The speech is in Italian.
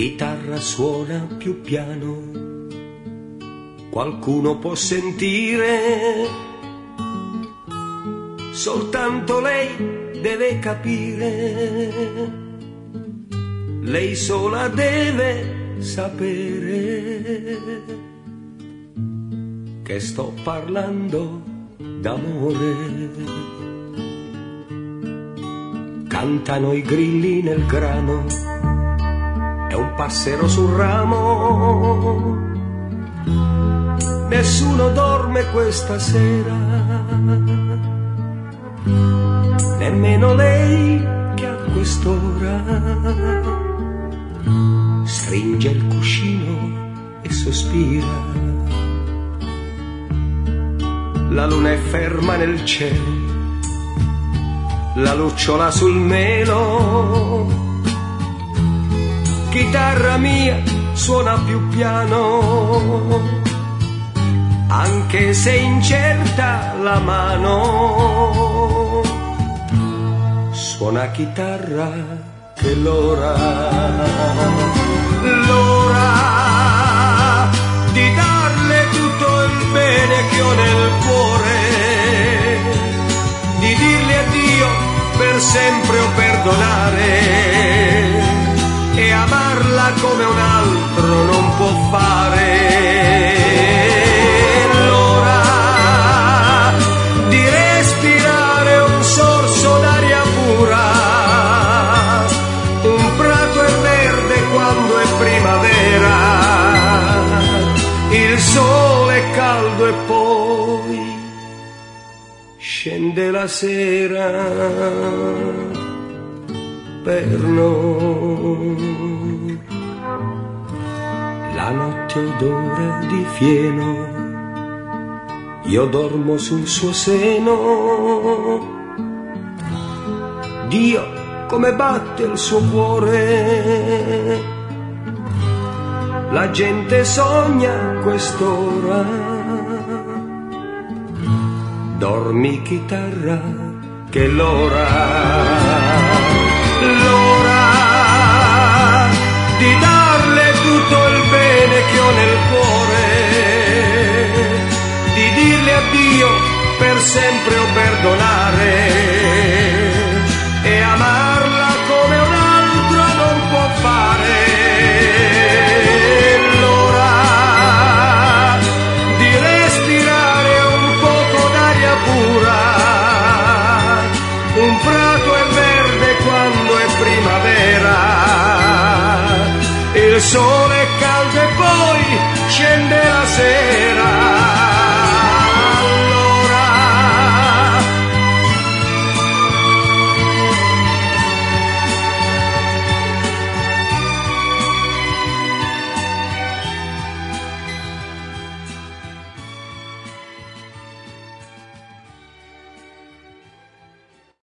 chitarra suona più piano, qualcuno può sentire, soltanto lei deve capire, lei sola deve sapere che sto parlando d'amore. Cantano i grilli nel grano e un passero sul ramo, nessuno dorme questa sera, nemmeno lei che a quest'ora stringe il cuscino e sospira. La luna è ferma nel cielo, la lucciola sul melo, chitarra mia suona più piano, anche se incerta la mano, suona chitarra che l'ora di darle tutto il bene che ho nel cuore, di dirle addio per sempre o perdonare, e amarla come un altro non può fare. L'ora di respirare un sorso d'aria pura, un prato è verde quando è primavera, il sole è caldo e poi scende la sera per noi. La notte odora di fieno, io dormo sul suo seno. Dio, come batte il suo cuore, la gente sogna quest'ora. Dormi chitarra che l'ora di darle tutto il bene che ho nel cuore, di dirle addio per sempre o perdonare, e amarla come un altro non può fare. L'ora di respirare un poco d'aria pura, un prato è verde quando è primavera, il sole è caldo e poi scende la sera